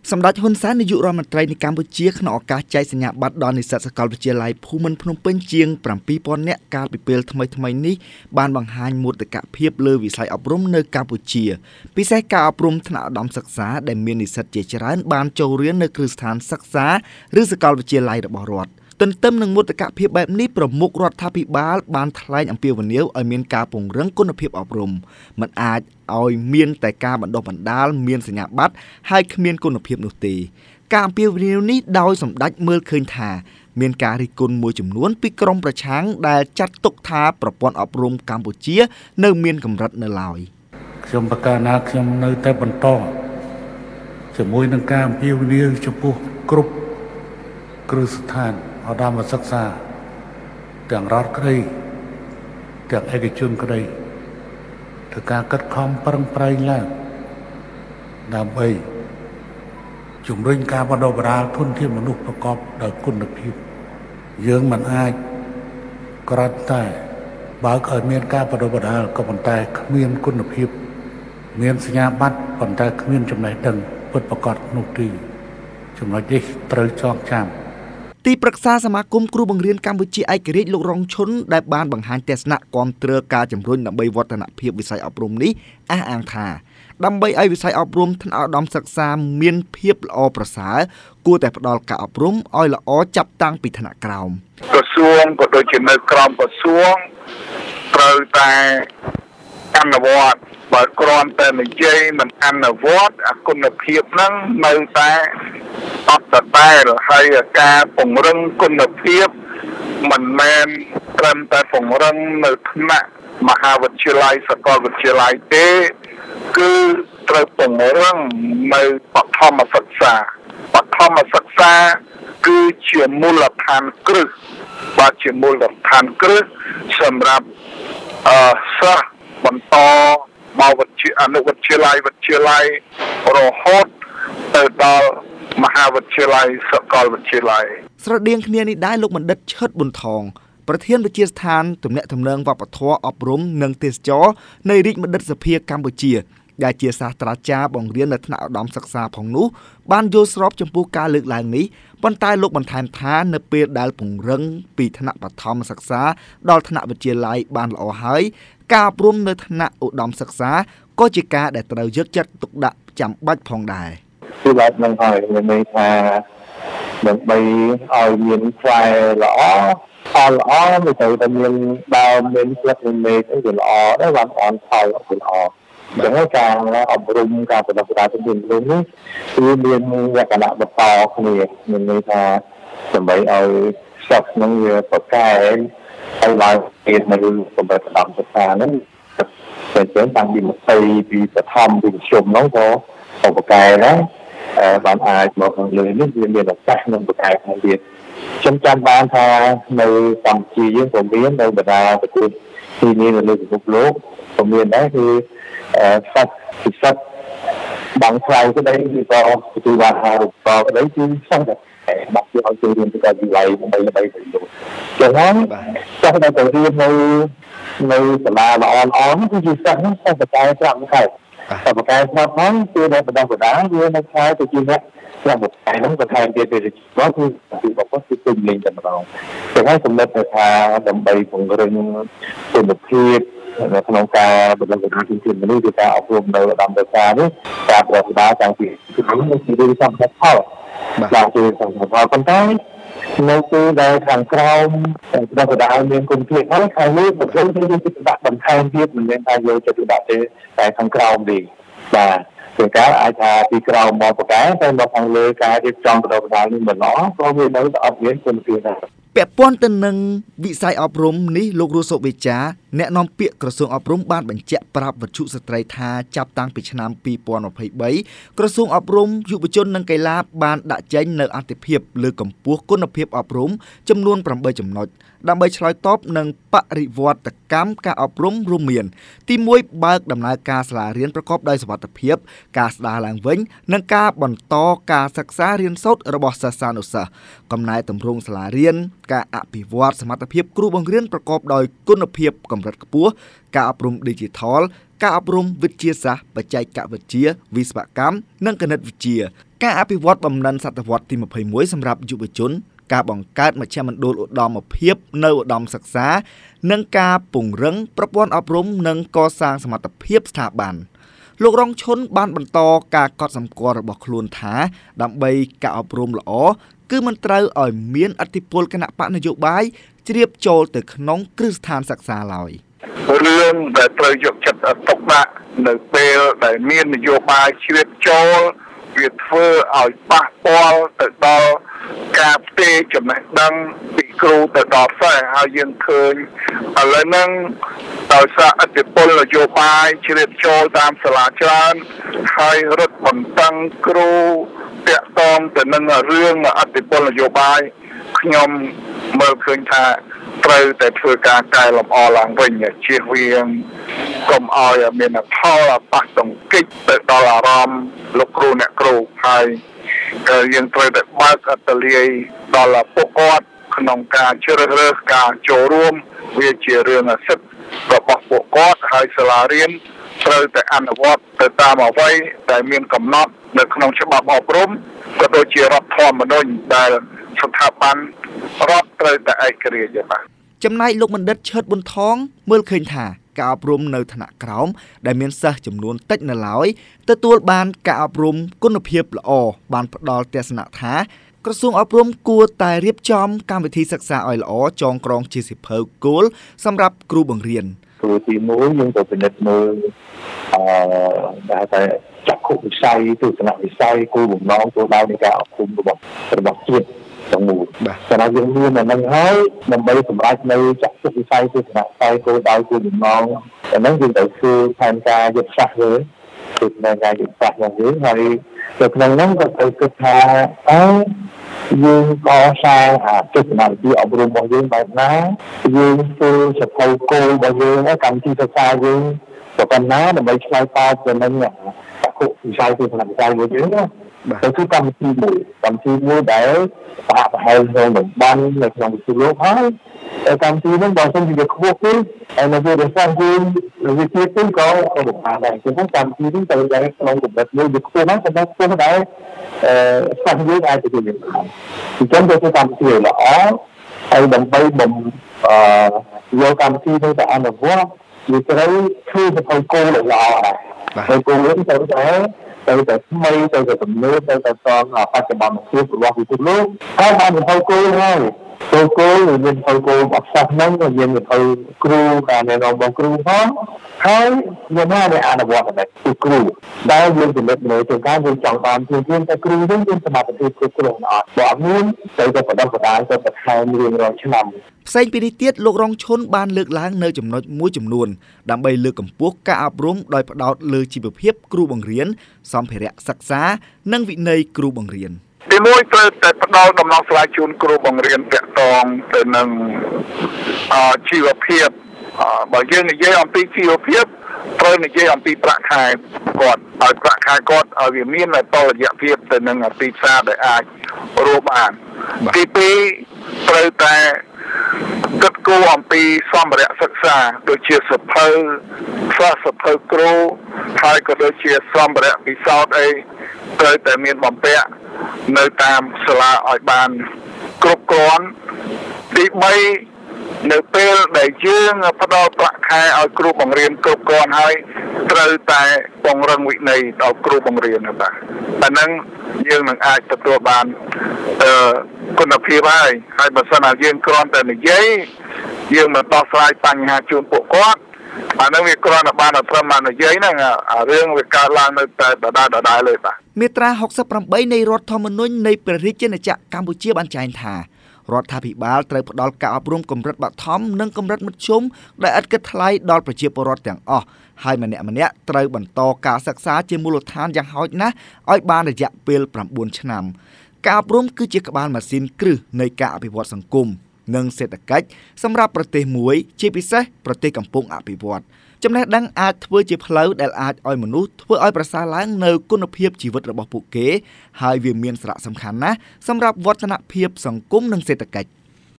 សម្ដេចហ៊ុនសែននាយករដ្ឋមន្ត្រីនៃកម្ពុជាក្នុងឱកាសចែកសញ្ញាបត្រដល់និស្សិតសាកលវិទ្យាល័យភូមិន្ទភ្នំពេញជាង 7000 នាក់កាលពីពេលថ្មីៗនេះបានបង្ហាញមោទកភាពលើវិស័យអប់រំនៅកម្ពុជាពិសេសការអប់រំថ្នាក់ឧត្តមសិក្សាដែលមាននិស្សិតជាច្រើនបានចូលរៀននៅគ្រឹះស្ថានសិក្សាឬសាកលវិទ្យាល័យរបស់រដ្ឋទន្ទឹមនឹងមោទកភាពបែបនេះប្រមុខរដ្ឋាភិបាលបានថ្លែងអំពាវនាវឲ្យមានការពង្រឹងគុណភាពអប់រំមិនអាចឲ្យមានតែការបណ្ដុះបណ្ដាលមានសញ្ញាបត្រហើយគ្មានគុណភាពនោះទេការអំពាវនាវនេះដោយសម្ដេចមើលឃើញថាមានការរិះគន់មួយចំនួនពីក្រមប្រឆាំងដែលចាត់ទុកថាប្រព័ន្ធអប់រំកម្ពុជានៅមានកម្រិតនៅឡើយខ្ញុំប្រកាសណាខ្ញុំនៅតែបន្តជាមួយនឹងការអំពាវនាវចំពោះគ្រប់គ្រឹះស្ថានឧត្តមសិក្សាទាំងរដ្ឋក្តីទាំងឯកជនក្តីធ្វើការកាត់ខំប្រឹងប្រែងឡើងដើម្បីជំរុញការបណ្ដុះបណ្ដាលធនធានមនុស្សប្រកបដោយគុណភាពយើងមិនអាចគ្រាន់តែបើកឲ្យមានការបណ្ដុះបណ្ដាលក៏ប៉ុន្តែគ្មានគុណភាពមានសញ្ញាបត្រប៉ុន្តែគ្មានចំណេះដឹងពិតប្រាកដនោះទេចំណុចនេះត្រូវចងចាំទីប្រឹក្សាសមាគមគ្រូបង្រៀនកម្ពុជាឯករាជ្យលោករងឈុនដែលបានបង្ហាញទស្សនៈគាំទ្រការជំរុញដើម្បីវឌ្ឍនភាពវិស័យអប់រំនេះអះអាងថាដើម្បីឲ្យវិស័យអប់រំថ្នាក់ឧត្តមសិក្សាមានភាពល្អប្រសើរគួរតែផ្ដល់ការអប់រំឲ្យល្អចាប់តាំងពីថ្នាក់ក្រោមក្រសួងក៏ដូចជានៅក្រមក្រសួងត្រូវតែអនុវត្តបើគ្រាន់តែនិយាយមិនអនុវត្តអគុណភាពហ្នឹងនៅតែអត់ដដែលហើយការពង្រឹងគុណភាពមិនមែនត្រឹមតែពង្រឹងនៅថ្នាក់មហាវិទ្យាល័យសាកលវិទ្យាល័យទេគឺត្រូវពង្រឹងនៅបឋមសិក្សាគឺជាមូលដ្ឋានគ្រឹះបាទជាមូលដ្ឋានគ្រឹះសម្រាប់សិស្សបន្តមកអនុវិទ្យាល័យរហូតទៅដល់មហាវិទ្យាល័យសាកលវិទ្យាល័យស្រដៀងគ្នានេះដែរលោកបណ្ឌិតឈិតប៊ុនថងប្រធានវិទ្យាស្ថានទំនាក់ទំនងវប្បធម៌អប់រំនិងទេសចរនៃរាជបណ្ឌិតសភាកម្ពុជាដែលជាសាស្ត្រាចារ្យបង្រៀននៅថ្នាក់ឧត្តមសិក្សាផងនោះបានយល់ស្របចំពោះការលើកឡើងនេះប៉ុន្តែលោកបន្ថែមថានៅពេលដែលពង្រឹងពីថ្នាក់បឋមសិក្សាដល់ថ្នាក់វិទ្យាល័យបានល្អហើយការអប់រំនៅថ្នាក់ឧត្តមសិក្សាក៏ជាការដែលត្រូវយកចិត្តទុកដាក់ចាំបាច់ផងដែរគឺបែបហ្នឹងហើយមានន័យថាដើម្បីឲ្យមានផ្លែល្អផលល្អវាត្រូវតែមានដើមមានផ្លិតមានមេឃទៅល្អដែរបានអនផលល្អចឹងការអប់រំការបណ្ដុះបណ្ដាលជំនាញនេះគឺមានលក្ខណៈបន្តគ្នាមានន័យថាដើម្បីឲ្យសិស្សនឹងវាប្រកែកឲ្យឡើងទៀតនៅកម្រិតឧត្តមសិក្សាហ្នឹងតែចឹងតាំងពី20ពីបឋមពីមធ្យមហ្នឹងក៏ប្រកែកដែរបានអាចមកខាងលើនេះវាមានឱកាសនឹងប្រកែកខាងទៀតខ្ញុំចាំបានថានៅកម្ពុជាយើងក៏មាននៅបណ្ដាប្រទេសទីនេះនៅលើពិភពលោកក៏មានដែរគឺសិស្សបងស្រីក្តីឬក៏ទទួលបានអាហារូបករណ៍ក្តីគឺសិស្សតែបាក់យកឲ្យចូលរៀនទៅកាវិទ្យាល័យដើម្បីទៅនោះចឹងហើយសិស្សដែលទៅរៀននៅសាលាល្អៗគឺជាសិស្សហ្នឹងសិស្សបកាយស្រាប់ខែតែបកាយស្រាប់ហ្នឹងគឺនៅបណ្ដុះបណ្ដាលវានៅខែទៅជាអ្នកស្រាប់បកាយហ្នឹងក៏ថែមទៀតទៅរបស់គឺរបស់គាត់គឺពេញលេងតែម្ដងចឹងហើយសម្រាប់ថាដើម្បីពង្រឹងគុណភាពនៅក្នុងការបណ្ដុះបណ្ដាលជំនាញមនុស្សគឺការអប់រំនៅឧត្តមសិក្សានេះការប្រតិបត្តិតាំងពីគឺជារឿងសំខាន់ផលបាទជាសំខាន់ផលប៉ុន្តែនៅពេលដែលខាងក្រោមបណ្ដុះបណ្ដាលមានគុណភាពហើយខាងលើប្រព័ន្ធគឺយើងចិត្តដាក់បន្ថែមទៀតមិនមែនថាយកចិត្តដាក់ទេតែខាងក្រោមទេបាទជាការអាចថាពីក្រោមមកប្រកែតែមកខាងលើការរៀបចំបណ្ដុះបណ្ដាលនេះមិនល្អក៏វានៅតែអត់មានគុណភាពដែរពាក់ព័ន្ធទៅនឹងវិស័យអប់រំនេះលោករស់សុវិចាអ្នកនាំពាក្យក្រសួងអប់រំបានបញ្ជាក់ប្រាប់វិទ្យុស្ត្រីថាចាប់តាំងពីឆ្នាំ2023ក្រសួងអប់រំយុវជននិងកីឡាបានដាក់ចេញនូវអាទិភាពលើកកម្ពស់គុណភាពអប់រំចំនួន8ចំណុចដើម្បីឆ្លើយតបនឹងបរិវត្តកម្មការអប់រំរួមមានទី1បើកដំណើរការសាលារៀនប្រកបដោយសុវត្ថិភាពការស្ដារឡើងវិញនិងការបន្តការសិក្សារៀនសូត្ររបស់សិស្សានុសិស្សកំណែទម្រង់សាលារៀនការអភិវឌ្ឍសមត្ថភាពគ្រូបង្រៀនប្រកបដោយគុណភាពកម្រិតខ្ពស់ការអប់រំឌីជីថលការអប់រំវិទ្យាសាស្ត្របច្ចេកវិទ្យាវិស្វកម្មនិងគណិតវិទ្យាការអភិវឌ្ឍបំណិនសតវត្សទី21សម្រាប់យុវជនការបង្កើតមជ្ឈមណ្ឌលឧត្តមភាពនៅឧត្តមសិក្សានិងការពង្រឹងប្រព័ន្ធអប់រំនិងកសាងសមត្ថភាពស្ថាប័នលោករងឈុនបានបន្តការកត់សម្គាល់របស់ខ្លួនថាដើម្បីការអប់រំល្អគឺមិនត្រូវឲ្យមានឥទ្ធិពលគណៈបកនយោបាយជ្រាបចូលទៅក្នុងគ្រឹះស្ថានសិក្សាឡើយរឿងដែលត្រូវយកចិត្តទុកដាក់នៅពេលដែលមាននយោបាយជ្រាបចូលវាធ្វើឲ្យប៉ះពាល់ទៅដល់ការផ្ទេរចំណេះដឹងពីគ្រូទៅដល់សិស្សហើយយើងឃើញឥឡូវហ្នឹងដោយសារឥទ្ធិពលនយោបាយជ្រាបចូលតាមសាលាច្រើនហើយរឹតបន្តឹងគ្រូតាក់ទងទៅនឹងរឿងឥទ្ធិពលនយោបាយខ្ញុំមើលឃើញថាត្រូវតែធ្វើការកែលម្អឡើងវិញជៀសវាងកុំឲ្យមានផលប៉ះទង្គិចទៅដល់អារម្មណ៍លោកគ្រូអ្នកគ្រូហើយយើងត្រូវតែបើកអត្តលាយដល់ពួកគាត់ក្នុងការជ្រើសរើសការចូលរួមវាជារឿងសិទ្ធិរបស់ពួកគាត់ហើយសាលារៀនត្រូវតែអនុវត្តទៅតាមអ្វីដែលមានកំណត់នៅក្នុងច្បាប់អប់រំក៏ដូចជារដ្ឋធម្មនុញ្ញដែលស្ថាប័នរដ្ឋត្រូវតែឯករាជ្យបាទចំណែកលោកបណ្ឌិតឈិតប៊ុនថងមើលឃើញថាការអប់រំនៅថ្នាក់ក្រោមដែលមានសិស្សចំនួនតិចនៅឡើយទទួលបានការអប់រំគុណភាពល្អបានផ្ដល់ទស្សនៈថាក្រសួងអប់រំគួរតែរៀបចំកម្មវិធីសិក្សាឲ្យល្អចងក្រងជាសិភៅគោលសម្រាប់គ្រូបង្រៀនគ្រូទី1យើងទៅពិនិត្យមើលដែលតែចក្ខុវិស័យទស្សនវិស័យគោលបំណងគោលដៅនៃការអប់រំរបស់ជាតិទាំងមូលតែយើងមានអានឹងហើយដើម្បីសម្រេចនៅចក្ខុវិស័យទស្សនវិស័យគោលដៅគោលបំណងអានឹងយើងត្រូវធ្វើផែនការយុទ្ធសាស្ត្រវិញគឺផែនការយុទ្ធសាស្ត្ររបស់យើងហើយនៅក្នុងនោះក៏ត្រូវគិតថាយើងកសាងទស្សនវិជ្ជាអប់រំរបស់យើងបែបណាយើងធ្វើសភៅគោលរបស់យើងកម្មវិធីសិក្សាយើងប្រព័ន្ធណាដើម្បីឆ្លើយតបទៅនឹងចក្ខុវិស័យទស្សនវិស័យរបស់យើងណាទៅគឺកម្មវិធីមួយដែលសហប្រហែលក្នុងតំបន់នៅក្នុងពិភពលោកហើយកម្មវិធីនេះបើសិនជាវាខ្ពស់ពេកហើយនៅវាសាស្ត្រយើងវិទ្យាពេកក៏បំផាដែរគឺកម្មវិធីនេះត្រូវតែក្នុងកម្រិតមួយវាខ្ពស់ណាស់ប៉ុន្តែខ្ពស់ដែរសាស្ត្រយើងអាចទទួលបានអញ្ចឹងទៅកម្មវិធីល្អហើយដើម្បីយកកម្មវិធីទៅអនុវត្តវាត្រូវធ្វើសភៅគោលឲ្យល្អដែរហើយគោលនេះត្រូវតែថ្មីទៅទំនើបទៅស្ទង់បច្ចុប្បន្នភាពរបស់ពិភពលោកហើយបានសភៅគោលហើយគោលមានសភៅគោលរបស់សិស្សហ្នឹងមានសភៅគ្រូការណែនាំរបស់គ្រូផងហើយមានណាដែលអនុវត្តដែរគឺគ្រូដែលយើងពិនិត្យមើលទៅការយើងចង់បានជាតែគ្រូយើងមានសមត្ថភាពគ្រប់គ្រាន់អត់បើអត់មានទៅបដិបដាទៅបន្ថែមរៀងរាល់ឆ្នាំផ្សេងពីនេះទៀតលោករងឈុនបានលើកឡើងនៅចំណុចមួយចំនួនដើម្បីលើកកម្ពស់ការអប់រំដោយផ្ដោតលើជីវភាពគ្រូបង្រៀនសម្ភារៈសិក្សានិងវិន័យគ្រូបង្រៀនទីមួយត្រូវតែផ្ដល់ដំណោះស្រាយជូនគ្រូបង្រៀនតាក់ទងទៅនឹងជីវភាពបើយើងនិយាយអំពីជីវភាពត្រូវនិយាយអំពីប្រាក់ខែគាត់ឲ្យប្រាក់ខែគាត់ឲ្យវាមានតុល្យភាពទៅនឹងទីផ្សារដែលអាចរកបានទី2ត្រូវតែគិតគូរអំពីសម្ភារៈសិក្សាដូចជាសភៅសិភៅគ្រូហើយក៏ដូចជាសម្ភារៈពិសោធន៍អីត្រូវតែមានបំពាក់នៅតាមសាលាឲ្យបានគ្រប់គ្រាន់ទី3នៅពេលដែលយើងផ្ដល់ប្រាក់ខែឲ្យគ្រូបង្រៀនគ្រប់គ្រាន់ហើយត្រូវតែពង្រឹងវិន័យដល់គ្រូបង្រៀនបាទអាហ្នឹងយើងនឹងអាចទទួលបានគុណភាពហើយបើសិនជាយើងគ្រាន់តែនិយាយយើងមិនដោះស្រាយបញ្ហាជូនពួកគាត់អានឹងវាគ្រាន់តែបានតែត្រឹមតែនិយាយហ្នឹងរឿងវាកើតឡើងនៅតែដដែលលើបាទមាត្រា68នៃរដ្ឋធម្មនុញ្ញនៃព្រះរាជាណាចក្រកម្ពុជាបានចែងថារដ្ឋាភិបាលត្រូវផ្ដល់ការអប់រំកម្រិតបឋមនិងកម្រិតមធ្យមដែលឥតគិតថ្លៃដល់ប្រជាពលរដ្ឋទាំងអស់ហើយម្នាក់ត្រូវបន្តការសិក្សាជាមូលដ្ឋានយ៉ាងហោចណាស់ឲ្យបានរយៈពេល9ឆ្នាំការអប់រំគឺជាក្បាលម៉ាស៊ីនគ្រឹះនៃការអភិវឌ្ឍសង្គមនិងសេដ្ឋកិច្ចសម្រាប់ប្រទេសមួយជាពិសេសប្រទេសកំពុងអភិវឌ្ឍចំណេះដឹងអាចធ្វើជាផ្លូវដែលអាចឲ្យមនុស្សធ្វើឲ្យប្រសើរឡើងនៅគុណភាពជីវិតរបស់ពួកគេហើយវាមានសារៈសំខាន់ណាស់សម្រាប់វឌ្ឍនភាពសង្គមនិងសេដ្ឋកិច្ច